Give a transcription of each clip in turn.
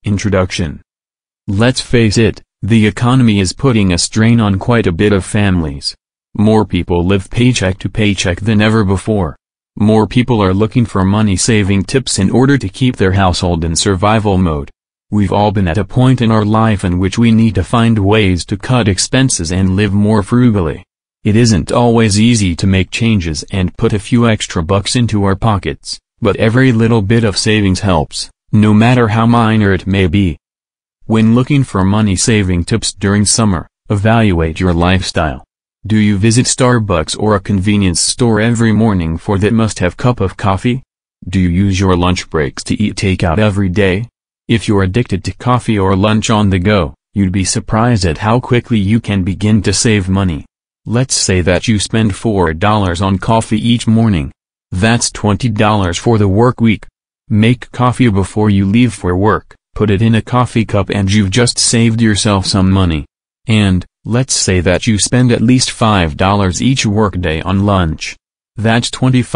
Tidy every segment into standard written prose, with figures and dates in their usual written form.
Introduction. Let's face it, the economy is putting a strain on quite a bit of families. More people live paycheck to paycheck than ever before. More people are looking for money-saving tips in order to keep their household in survival mode. We've all been at a point in our life in which we need to find ways to cut expenses and live more frugally. It isn't always easy to make changes and put a few extra bucks into our pockets, but every little bit of savings helps, no matter how minor it may be. When looking for money-saving tips during summer, evaluate your lifestyle. Do you visit Starbucks or a convenience store every morning for that must-have cup of coffee? Do you use your lunch breaks to eat takeout every day? If you're addicted to coffee or lunch on the go, you'd be surprised at how quickly you can begin to save money. Let's say that you spend $4 on coffee each morning. That's $20 for the work week. Make coffee before you leave for work, put it in a coffee cup and you've just saved yourself some money. And, let's say that you spend at least $5 each workday on lunch. That's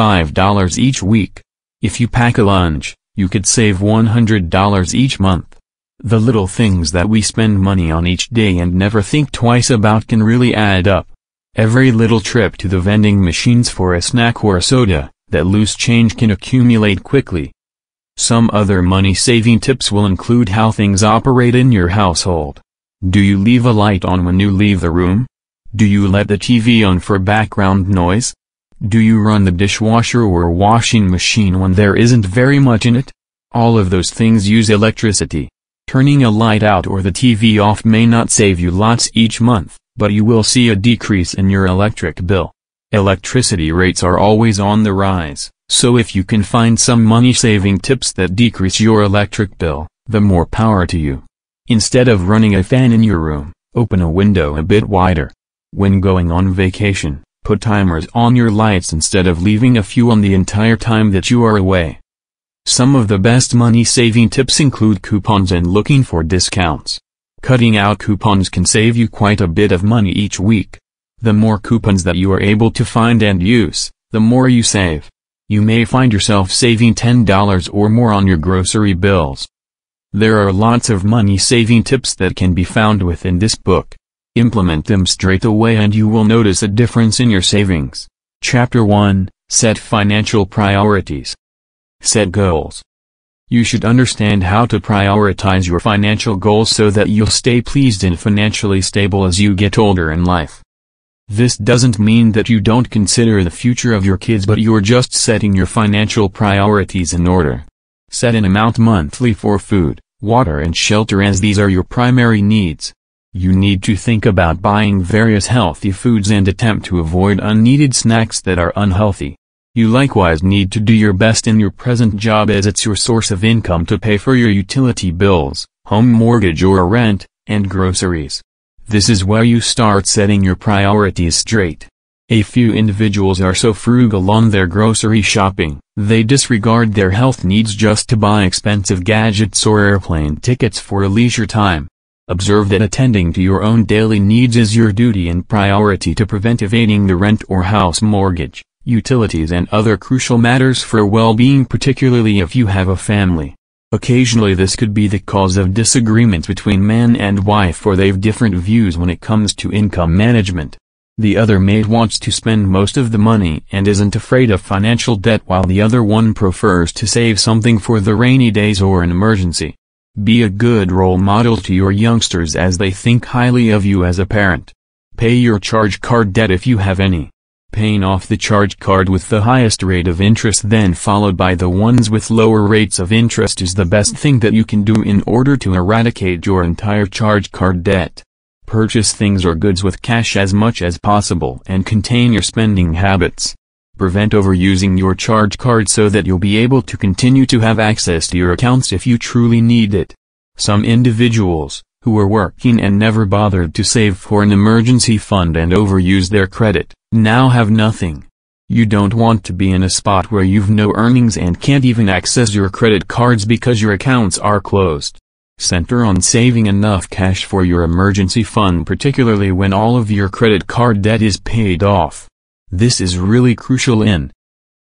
$25 each week. If you pack a lunch, you could save $100 each month. The little things that we spend money on each day and never think twice about can really add up. Every little trip to the vending machines for a snack or a soda, that loose change can accumulate quickly. Some other money-saving tips will include how things operate in your household. Do you leave a light on when you leave the room? Do you let the TV on for background noise? Do you run the dishwasher or washing machine when there isn't very much in it? All of those things use electricity. Turning a light out or the TV off may not save you lots each month, but you will see a decrease in your electric bill. Electricity rates are always on the rise, so if you can find some money-saving tips that decrease your electric bill, the more power to you. Instead of running a fan in your room, open a window a bit wider. When going on vacation, put timers on your lights instead of leaving a few on the entire time that you are away. Some of the best money-saving tips include coupons and looking for discounts. Cutting out coupons can save you quite a bit of money each week. The more coupons that you are able to find and use, the more you save. You may find yourself saving $10 or more on your grocery bills. There are lots of money-saving tips that can be found within this book. Implement them straight away and you will notice a difference in your savings. Chapter 1, Set Financial Priorities. Set goals. You should understand how to prioritize your financial goals so that you'll stay pleased and financially stable as you get older in life. This doesn't mean that you don't consider the future of your kids, but you're just setting your financial priorities in order. Set an amount monthly for food, water and shelter as these are your primary needs. You need to think about buying various healthy foods and attempt to avoid unneeded snacks that are unhealthy. You likewise need to do your best in your present job as it's your source of income to pay for your utility bills, home mortgage or rent, and groceries. This is where you start setting your priorities straight. A few individuals are so frugal on their grocery shopping, they disregard their health needs just to buy expensive gadgets or airplane tickets for leisure time. Observe that attending to your own daily needs is your duty and priority to prevent evading the rent or house mortgage, utilities and other crucial matters for well-being, particularly if you have a family. Occasionally this could be the cause of disagreement between man and wife, for they've different views when it comes to income management. The other mate wants to spend most of the money and isn't afraid of financial debt, while the other one prefers to save something for the rainy days or an emergency. Be a good role model to your youngsters as they think highly of you as a parent. Pay your charge card debt if you have any. Paying off the charge card with the highest rate of interest, then followed by the ones with lower rates of interest, is the best thing that you can do in order to eradicate your entire charge card debt. Purchase things or goods with cash as much as possible and contain your spending habits. Prevent overusing your charge card so that you'll be able to continue to have access to your accounts if you truly need it. Some individuals, who were working and never bothered to save for an emergency fund and overused their credit, now have nothing. You don't want to be in a spot where you've no earnings and can't even access your credit cards because your accounts are closed. Center on saving enough cash for your emergency fund, particularly when all of your credit card debt is paid off. This is really crucial in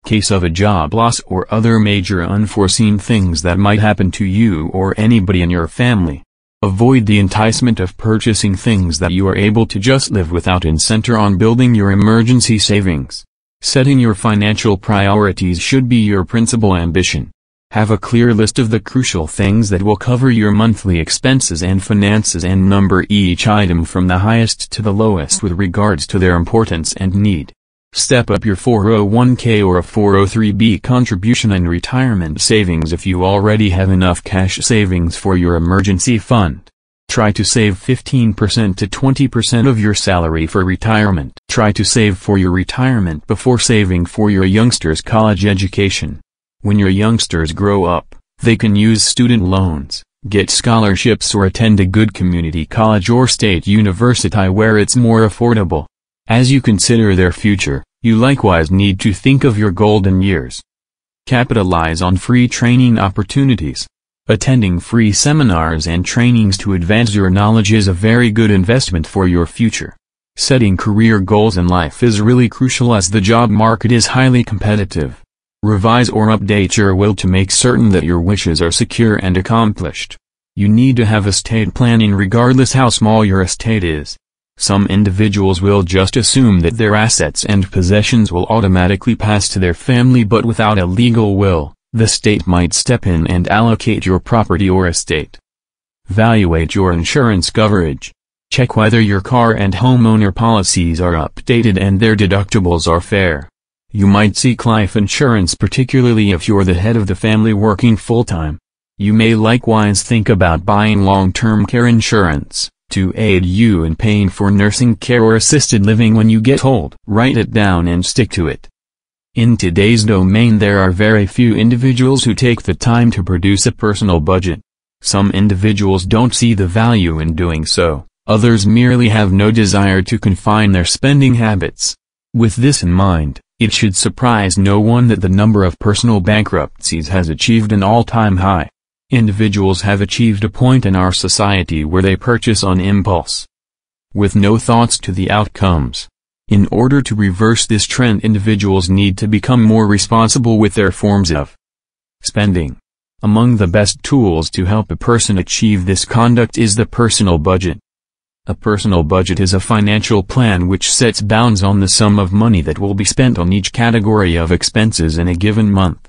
case of a job loss or other major unforeseen things that might happen to you or anybody in your family. Avoid the enticement of purchasing things that you are able to just live without and center on building your emergency savings. Setting your financial priorities should be your principal ambition. Have a clear list of the crucial things that will cover your monthly expenses and finances and number each item from the highest to the lowest with regards to their importance and need. Step up your 401k or a 403b contribution and retirement savings if you already have enough cash savings for your emergency fund. Try to save 15% to 20% of your salary for retirement. Try to save for your retirement before saving for your youngsters' college education. When your youngsters grow up, they can use student loans, get scholarships or attend a good community college or state university where it's more affordable. As you consider their future, you likewise need to think of your golden years. Capitalize on free training opportunities. Attending free seminars and trainings to advance your knowledge is a very good investment for your future. Setting career goals in life is really crucial as the job market is highly competitive. Revise or update your will to make certain that your wishes are secure and accomplished. You need to have estate planning regardless how small your estate is. Some individuals will just assume that their assets and possessions will automatically pass to their family, but without a legal will, the state might step in and allocate your property or estate. Evaluate your insurance coverage. Check whether your car and homeowner policies are updated and their deductibles are fair. You might seek life insurance, particularly if you're the head of the family working full-time. You may likewise think about buying long-term care insurance, to aid you in paying for nursing care or assisted living when you get old. Write it down and stick to it. In today's domain there are very few individuals who take the time to produce a personal budget. Some individuals don't see the value in doing so, others merely have no desire to confine their spending habits. With this in mind, it should surprise no one that the number of personal bankruptcies has achieved an all-time high. Individuals have achieved a point in our society where they purchase on impulse, with no thoughts to the outcomes. In order to reverse this trend, individuals need to become more responsible with their forms of spending. Among the best tools to help a person achieve this conduct is the personal budget. A personal budget is a financial plan which sets bounds on the sum of money that will be spent on each category of expenses in a given month.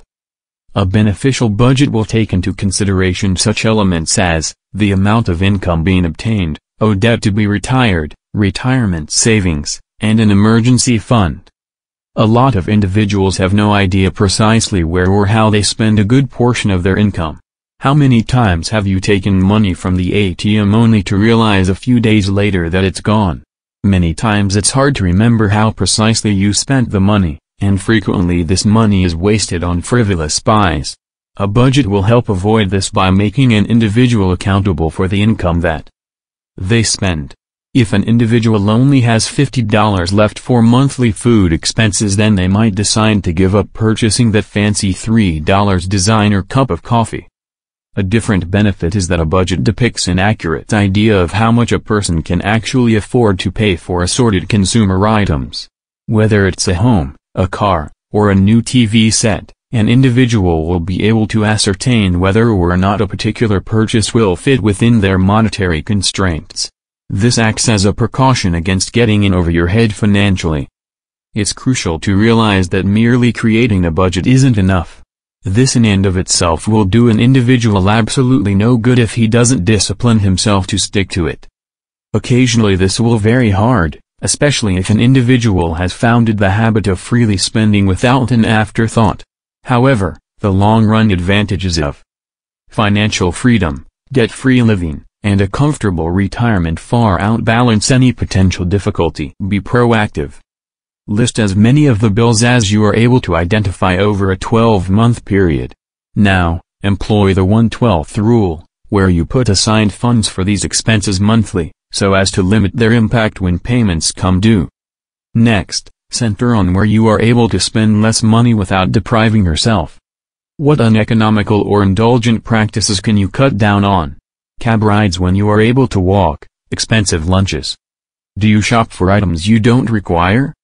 A beneficial budget will take into consideration such elements as the amount of income being obtained, owed debt to be retired, retirement savings, and an emergency fund. A lot of individuals have no idea precisely where or how they spend a good portion of their income. How many times have you taken money from the ATM only to realize a few days later that it's gone? Many times it's hard to remember how precisely you spent the money, and frequently this money is wasted on frivolous buys. A budget will help avoid this by making an individual accountable for the income that they spend. If an individual only has $50 left for monthly food expenses, then they might decide to give up purchasing that fancy $3 designer cup of coffee. A different benefit is that a budget depicts an accurate idea of how much a person can actually afford to pay for assorted consumer items. Whether it's a home, a car, or a new TV set, an individual will be able to ascertain whether or not a particular purchase will fit within their monetary constraints. This acts as a precaution against getting in over your head financially. It's crucial to realize that merely creating a budget isn't enough. This in and of itself will do an individual absolutely no good if he doesn't discipline himself to stick to it. Occasionally this will be very hard, especially if an individual has founded the habit of freely spending without an afterthought. However, the long-run advantages of financial freedom, debt-free living, and a comfortable retirement far outbalance any potential difficulty. Be proactive. List as many of the bills as you are able to identify over a 12-month period. Now, employ the 1/12th rule, where you put aside funds for these expenses monthly, so as to limit their impact when payments come due. Next, center on where you are able to spend less money without depriving yourself. What uneconomical or indulgent practices can you cut down on? Cab rides when you are able to walk, expensive lunches. Do you shop for items you don't require?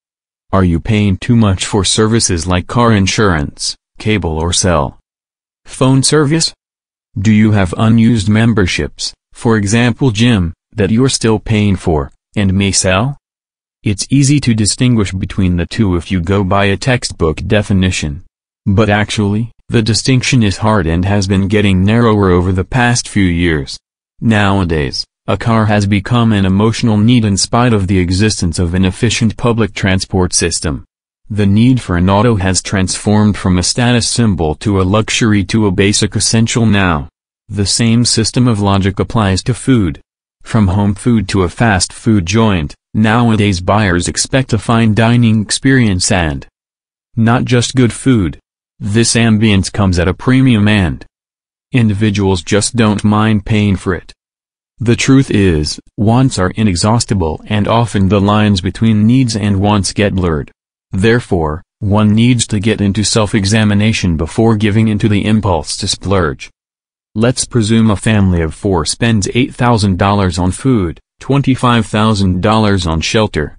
Are you paying too much for services like car insurance, cable or cell phone service? Do you have unused memberships, for example gym, that you're still paying for, and may sell? It's easy to distinguish between the two if you go by a textbook definition. But actually, the distinction is hard and has been getting narrower over the past few years. Nowadays, a car has become an emotional need in spite of the existence of an efficient public transport system. The need for an auto has transformed from a status symbol to a luxury to a basic essential now. The same system of logic applies to food. From home food to a fast food joint, nowadays buyers expect a fine dining experience and not just good food. This ambience comes at a premium and individuals just don't mind paying for it. The truth is, wants are inexhaustible and often the lines between needs and wants get blurred. Therefore, one needs to get into self-examination before giving into the impulse to splurge. Let's presume a family of 4 spends $8,000 on food, $25,000 on shelter,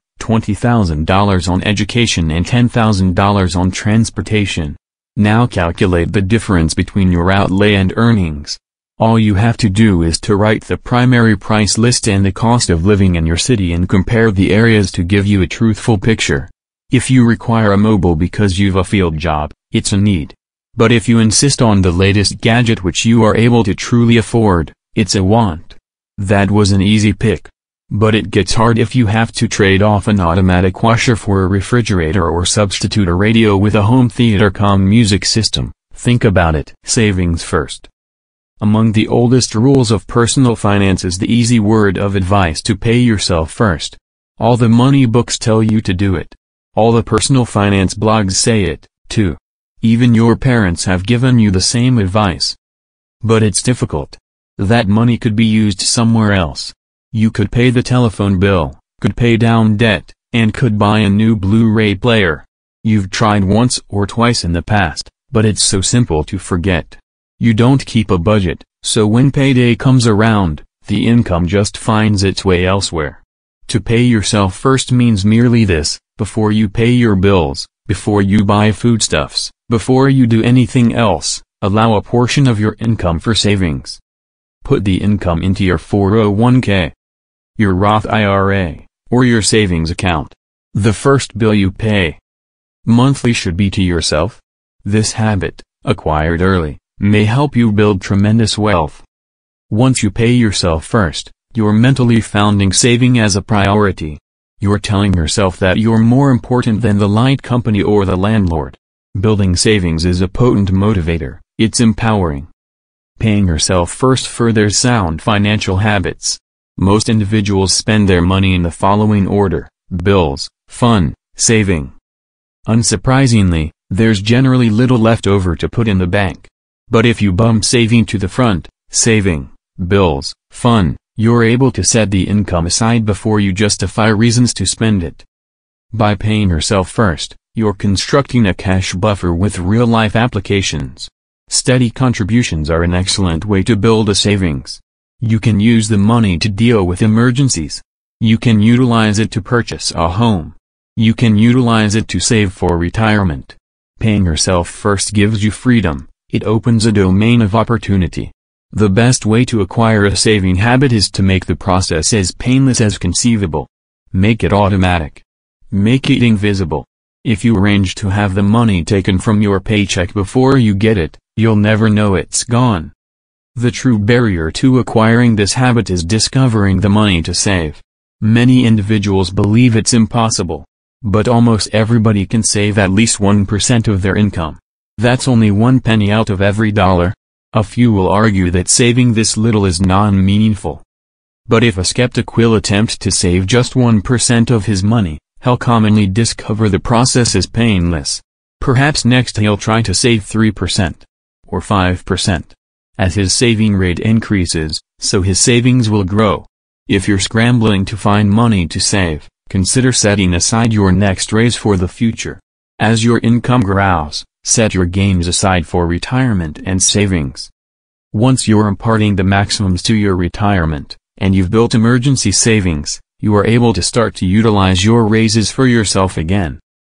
$20,000 on education and $10,000 on transportation. Now calculate the difference between your outlay and earnings. All you have to do is to write the primary price list and the cost of living in your city and compare the areas to give you a truthful picture. If you require a mobile because you've a field job, it's a need. But if you insist on the latest gadget which you are able to truly afford, it's a want. That was an easy pick. But it gets hard if you have to trade off an automatic washer for a refrigerator or substitute a radio with a home theater com music system. Think about it. Savings first. Among the oldest rules of personal finance is the easy word of advice to pay yourself first. All the money books tell you to do it. All the personal finance blogs say it, too. Even your parents have given you the same advice. But it's difficult. That money could be used somewhere else. You could pay the telephone bill, could pay down debt, and could buy a new Blu-ray player. You've tried once or twice in the past, but it's so simple to forget. You don't keep a budget, so when payday comes around, the income just finds its way elsewhere. To pay yourself first means merely this: before you pay your bills, before you buy foodstuffs, before you do anything else, allow a portion of your income for savings. Put the income into your 401k, your Roth IRA, or your savings account. The first bill you pay monthly should be to yourself. This habit, acquired early, may help you build tremendous wealth. Once you pay yourself first, you're mentally founding saving as a priority. You're telling yourself that you're more important than the light company or the landlord. Building savings is a potent motivator. It's empowering. Paying yourself first furthers sound financial habits. Most individuals spend their money in the following order: bills, fun, saving. Unsurprisingly, there's generally little left over to put in the bank. But if you bump saving to the front, saving, bills, fun, you're able to set the income aside before you justify reasons to spend it. By paying yourself first, you're constructing a cash buffer with real-life applications. Steady contributions are an excellent way to build a savings. You can use the money to deal with emergencies. You can utilize it to purchase a home. You can utilize it to save for retirement. Paying yourself first gives you freedom. It opens a domain of opportunity. The best way to acquire a saving habit is to make the process as painless as conceivable. Make it automatic. Make it invisible. If you arrange to have the money taken from your paycheck before you get it, you'll never know it's gone. The true barrier to acquiring this habit is discovering the money to save. Many individuals believe it's impossible. But almost everybody can save at least 1% of their income. That's only 1 penny out of every dollar. A few will argue that saving this little is non-meaningful. But if a skeptic will attempt to save just 1% of his money, he'll commonly discover the process is painless. Perhaps next he'll try to save 3%. Or 5%. As his saving rate increases, so his savings will grow. If you're scrambling to find money to save, consider setting aside your next raise for the future. As your income grows, set your gains aside for retirement and savings. Once you're imparting the maximums to your retirement, and you've built emergency savings, you are able to start to utilize your raises for yourself again.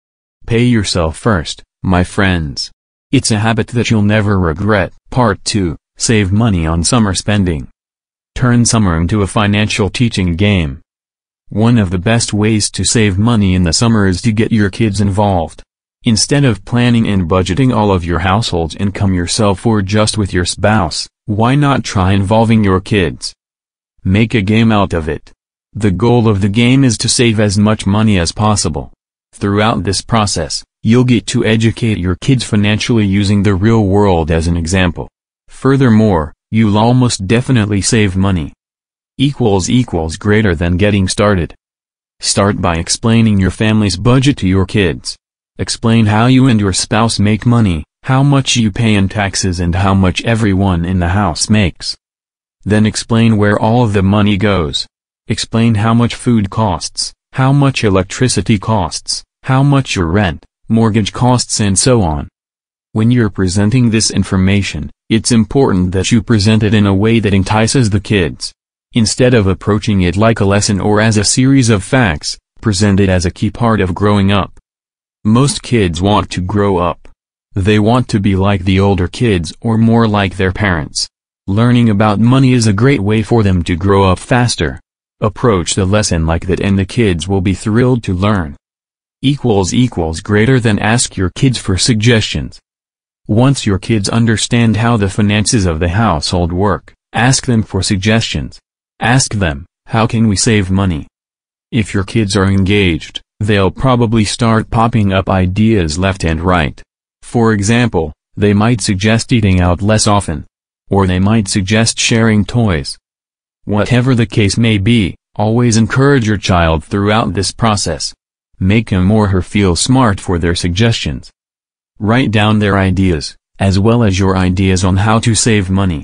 Pay yourself first, my friends. It's a habit that you'll never regret. Part 2, Save money on summer spending. Turn summer into a financial teaching game. One of the best ways to save money in the summer is to get your kids involved. Instead of planning and budgeting all of your household's income yourself or just with your spouse, why not try involving your kids? Make a game out of it. The goal of the game is to save as much money as possible. Throughout this process, you'll get to educate your kids financially using the real world as an example. Furthermore, you'll almost definitely save money. Greater than getting started. Start by explaining your family's budget to your kids. Explain how you and your spouse make money, how much you pay in taxes and how much everyone in the house makes. Then explain where all of the money goes. Explain how much food costs, how much electricity costs, how much your rent, mortgage costs and so on. When you're presenting this information, it's important that you present it in a way that entices the kids. Instead of approaching it like a lesson or as a series of facts, present it as a key part of growing up. Most kids want to grow up. They want to be like the older kids or more like their parents. Learning about money is a great way for them to grow up faster. Approach the lesson like that and the kids will be thrilled to learn. Greater than ask your kids for suggestions. Once your kids understand how the finances of the household work, ask them for suggestions. Ask them, how can we save money? If your kids are engaged, they'll probably start popping up ideas left and right. For example, they might suggest eating out less often. Or they might suggest sharing toys. Whatever the case may be, always encourage your child throughout this process. Make him or her feel smart for their suggestions. Write down their ideas, as well as your ideas on how to save money.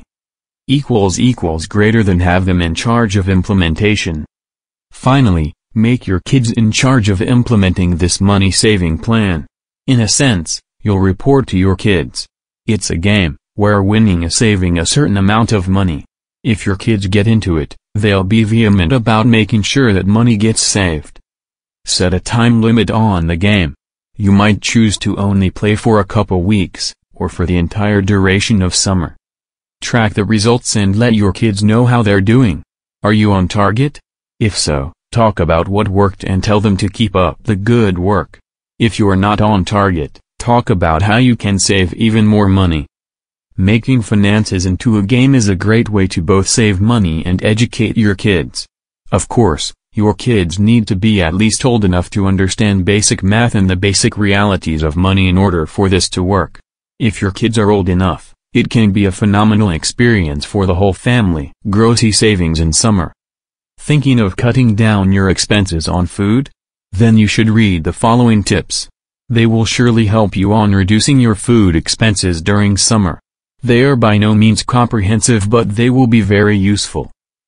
Greater than have them in charge of implementation. Finally, make your kids in charge of implementing this money-saving plan. In a sense, you'll report to your kids. It's a game, where winning is saving a certain amount of money. If your kids get into it, they'll be vehement about making sure that money gets saved. Set a time limit on the game. You might choose to only play for a couple weeks, or for the entire duration of summer. Track the results and let your kids know how they're doing. Are you on target? If so, talk about what worked and tell them to keep up the good work. If you're not on target, talk about how you can save even more money. Making finances into a game is a great way to both save money and educate your kids. Of course, your kids need to be at least old enough to understand basic math and the basic realities of money in order for this to work. If your kids are old enough, it can be a phenomenal experience for the whole family. Grocery savings in summer. Thinking of cutting down your expenses on food? Then you should read the following tips. They will surely help you on reducing your food expenses during summer. They are by no means comprehensive but they will be very useful.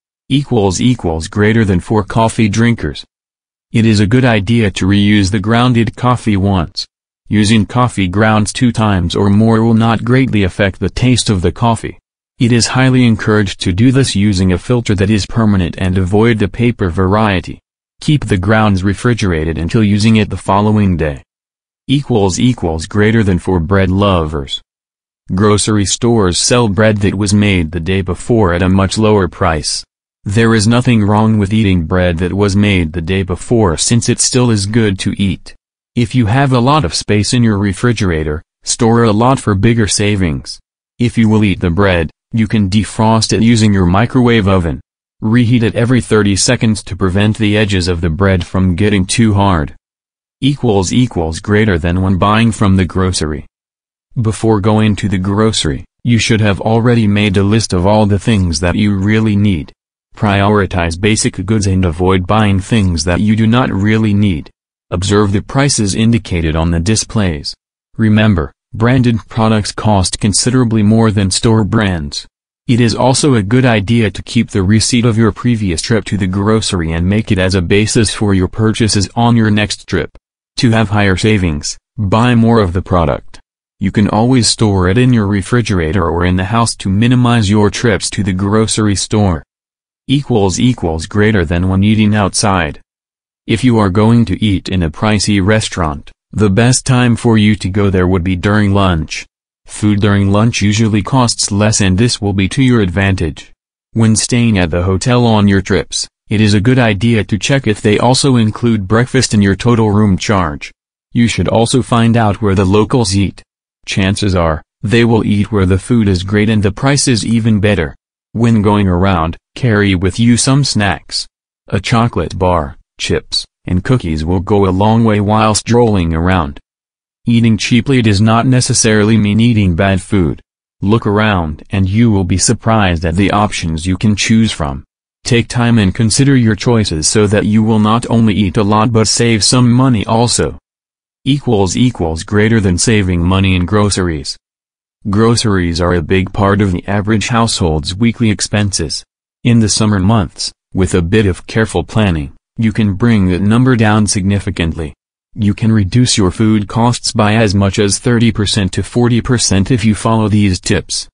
Greater than for coffee drinkers. It is a good idea to reuse the grounded coffee once. Using coffee grounds 2 times or more will not greatly affect the taste of the coffee. It is highly encouraged to do this using a filter that is permanent and avoid the paper variety. Keep the grounds refrigerated until using it the following day. Greater than for bread lovers. Grocery stores sell bread that was made the day before at a much lower price. There is nothing wrong with eating bread that was made the day before since it still is good to eat. If you have a lot of space in your refrigerator, store a lot for bigger savings. If you will eat the bread, you can defrost it using your microwave oven. Reheat it every 30 seconds to prevent the edges of the bread from getting too hard. Greater than when buying from the grocery. Before going to the grocery, you should have already made a list of all the things that you really need. Prioritize basic goods and avoid buying things that you do not really need. Observe the prices indicated on the displays. Remember, branded products cost considerably more than store brands. It is also a good idea to keep the receipt of your previous trip to the grocery and make it as a basis for your purchases on your next trip. To have higher savings, buy more of the product. You can always store it in your refrigerator or in the house to minimize your trips to the grocery store. Greater than when eating outside. If you are going to eat in a pricey restaurant, The best time for you to go there would be during lunch. Food during lunch usually costs less and this will be to your advantage. When staying at the hotel on your trips, it is a good idea to check if they also include breakfast in your total room charge. You should also find out where the locals eat. Chances are, they will eat where the food is great and the price is even better. When going around, carry with you some snacks. A chocolate bar, chips, and cookies will go a long way while strolling around. Eating cheaply does not necessarily mean eating bad food. Look around and you will be surprised at the options you can choose from. Take time and consider your choices so that you will not only eat a lot but save some money also. Greater than saving money in groceries. Groceries are a big part of the average household's weekly expenses. In the summer months, with a bit of careful planning, you can bring that number down significantly. You can reduce your food costs by as much as 30% to 40% if you follow these tips.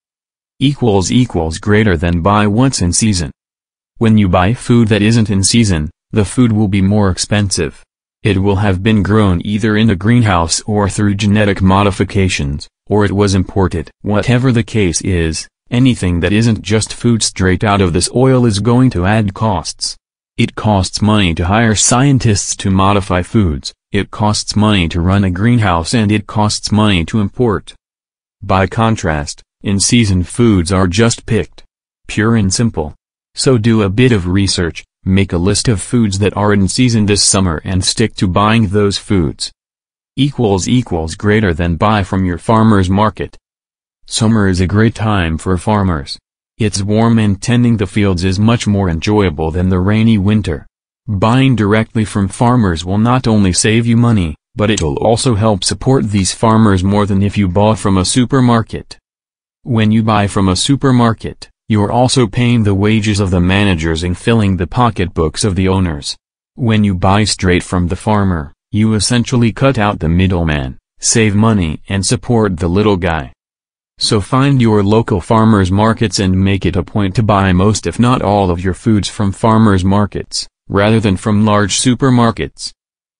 Greater than buy once in season. When you buy food that isn't in season, the food will be more expensive. It will have been grown either in a greenhouse or through genetic modifications, or it was imported. Whatever the case is, anything that isn't just food straight out of the soil is going to add costs. It costs money to hire scientists to modify foods, it costs money to run a greenhouse and it costs money to import. By contrast, in-season foods are just picked. Pure and simple. So do a bit of research, make a list of foods that are in season this summer and stick to buying those foods. Greater than buy from your farmer's market. Summer is a great time for farmers. It's warm and tending the fields is much more enjoyable than the rainy winter. Buying directly from farmers will not only save you money, but it'll also help support these farmers more than if you bought from a supermarket. When you buy from a supermarket, you're also paying the wages of the managers and filling the pocketbooks of the owners. When you buy straight from the farmer, you essentially cut out the middleman, save money and support the little guy. So find your local farmers markets and make it a point to buy most if not all of your foods from farmers markets, rather than from large supermarkets.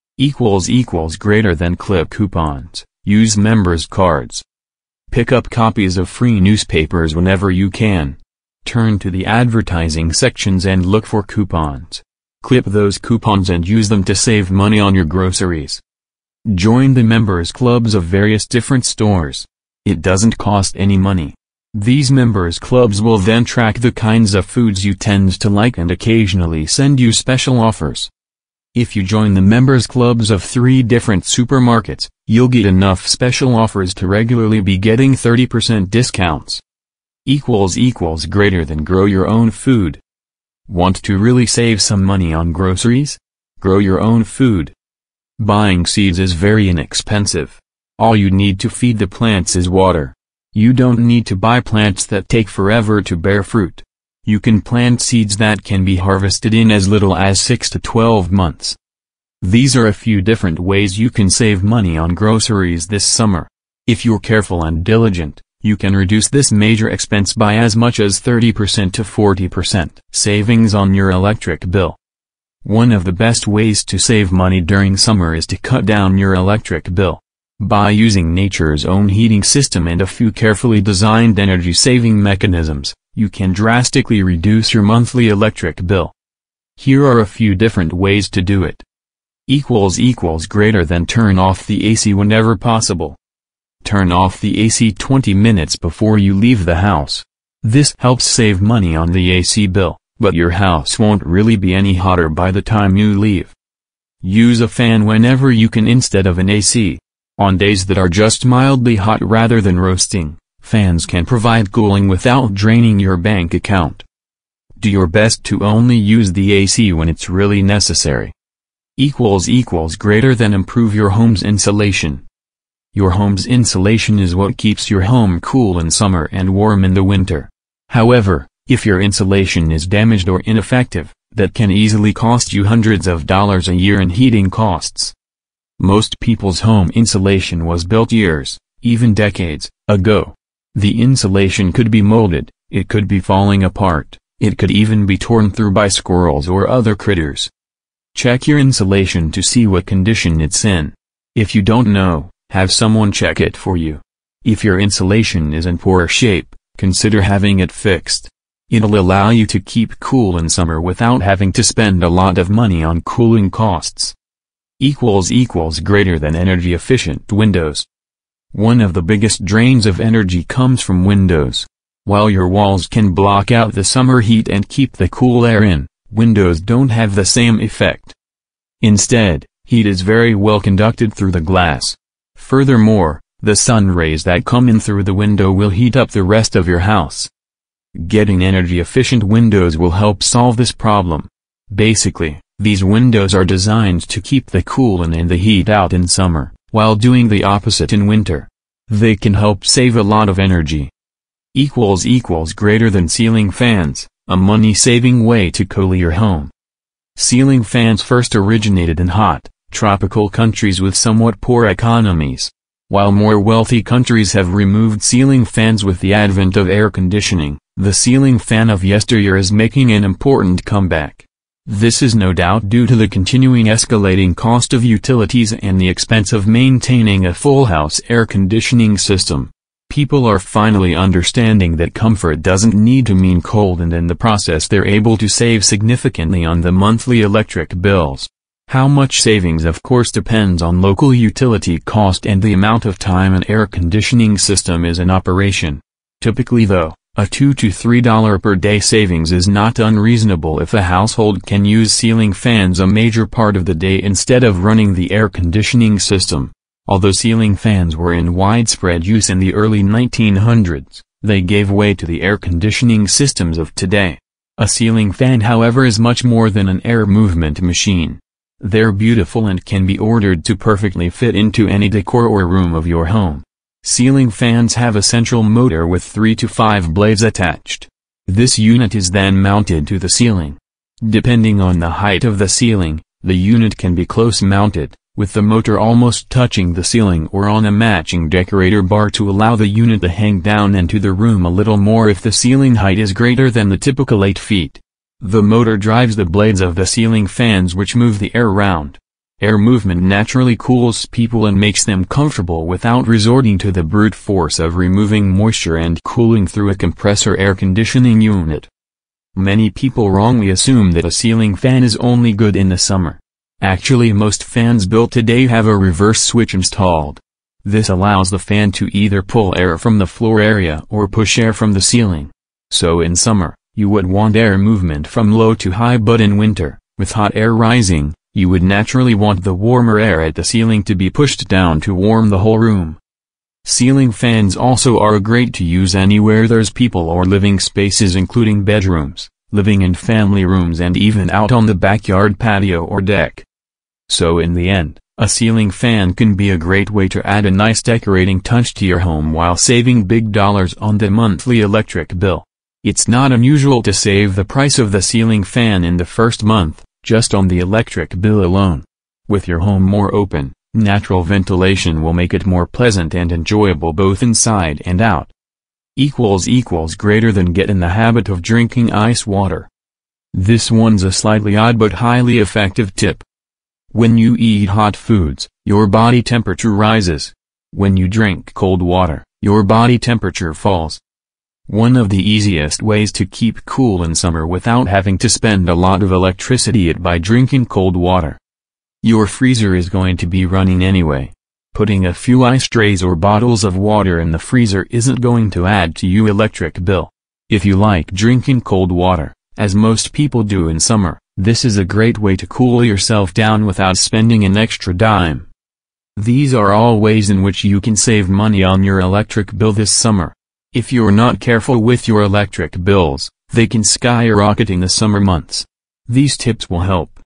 Greater than clip coupons, use members cards. Pick up copies of free newspapers whenever you can. Turn to the advertising sections and look for coupons. Clip those coupons and use them to save money on your groceries. Join the members clubs of various different stores. It doesn't cost any money. These members clubs will then track the kinds of foods you tend to like and occasionally send you special offers. If you join the members clubs of 3 different supermarkets, you'll get enough special offers to regularly be getting 30% discounts. Greater than grow your own food. Want to really save some money on groceries? Grow your own food. Buying seeds is very inexpensive. All you need to feed the plants is water. You don't need to buy plants that take forever to bear fruit. You can plant seeds that can be harvested in as little as 6 to 12 months. These are a few different ways you can save money on groceries this summer. If you're careful and diligent, you can reduce this major expense by as much as 30% to 40%. Savings on your electric bill. One of the best ways to save money during summer is to cut down your electric bill. By using nature's own heating system and a few carefully designed energy-saving mechanisms, you can drastically reduce your monthly electric bill. Here are a few different ways to do it. Greater than turn off the AC whenever possible. Turn off the AC 20 minutes before you leave the house. This helps save money on the AC bill, but your house won't really be any hotter by the time you leave. Use a fan whenever you can instead of an AC. On days that are just mildly hot rather than roasting, fans can provide cooling without draining your bank account. Do your best to only use the AC when it's really necessary. Greater than improve your home's insulation. Your home's insulation is what keeps your home cool in summer and warm in the winter. However, if your insulation is damaged or ineffective, that can easily cost you hundreds of dollars a year in heating costs. Most people's home insulation was built years, even decades, ago. The insulation could be molded, it could be falling apart, it could even be torn through by squirrels or other critters. Check your insulation to see what condition it's in. If you don't know, have someone check it for you. If your insulation is in poor shape, consider having it fixed. It'll allow you to keep cool in summer without having to spend a lot of money on cooling costs. Greater than energy efficient windows. One of the biggest drains of energy comes from windows. While your walls can block out the summer heat and keep the cool air in, windows don't have the same effect. Instead, heat is very well conducted through the glass. Furthermore, the sun rays that come in through the window will heat up the rest of your house. Getting energy-efficient windows will help solve this problem. Basically, these windows are designed to keep the cool in and the heat out in summer, while doing the opposite in winter. They can help save a lot of energy. Greater than ceiling fans, a money-saving way to cool your home. Ceiling fans first originated in hot, tropical countries with somewhat poor economies. While more wealthy countries have removed ceiling fans with the advent of air conditioning, the ceiling fan of yesteryear is making an important comeback. This is no doubt due to the continuing escalating cost of utilities and the expense of maintaining a full house air conditioning system. People are finally understanding that comfort doesn't need to mean cold, and in the process they're able to save significantly on the monthly electric bills. How much savings of course depends on local utility cost and the amount of time an air conditioning system is in operation. Typically though, a $2 to $3 per day savings is not unreasonable if a household can use ceiling fans a major part of the day instead of running the air conditioning system. Although ceiling fans were in widespread use in the early 1900s, they gave way to the air conditioning systems of today. A ceiling fan, however, is much more than an air movement machine. They're beautiful and can be ordered to perfectly fit into any decor or room of your home. Ceiling fans have a central motor with 3 to 5 blades attached. This unit is then mounted to the ceiling. Depending on the height of the ceiling, the unit can be close mounted, with the motor almost touching the ceiling, or on a matching decorator bar to allow the unit to hang down into the room a little more if the ceiling height is greater than the typical 8 feet. The motor drives the blades of the ceiling fans, which move the air around. Air movement naturally cools people and makes them comfortable without resorting to the brute force of removing moisture and cooling through a compressor air conditioning unit. Many people wrongly assume that a ceiling fan is only good in the summer. Actually, most fans built today have a reverse switch installed. This allows the fan to either pull air from the floor area or push air from the ceiling. So in summer, you would want air movement from low to high, but in winter, with hot air rising, you would naturally want the warmer air at the ceiling to be pushed down to warm the whole room. Ceiling fans also are great to use anywhere there's people or living spaces, including bedrooms, living and family rooms, and even out on the backyard patio or deck. So in the end, a ceiling fan can be a great way to add a nice decorating touch to your home while saving big dollars on the monthly electric bill. It's not unusual to save the price of the ceiling fan in the first month, just on the electric bill alone. With your home more open, natural ventilation will make it more pleasant and enjoyable both inside and out. Greater than get in the habit of drinking ice water. This one's a slightly odd but highly effective tip. When you eat hot foods, your body temperature rises. When you drink cold water, your body temperature falls. One of the easiest ways to keep cool in summer without having to spend a lot of electricity is by drinking cold water. Your freezer is going to be running anyway. Putting a few ice trays or bottles of water in the freezer isn't going to add to your electric bill. If you like drinking cold water, as most people do in summer, this is a great way to cool yourself down without spending an extra dime. These are all ways in which you can save money on your electric bill this summer. If you're not careful with your electric bills, they can skyrocket in the summer months. These tips will help.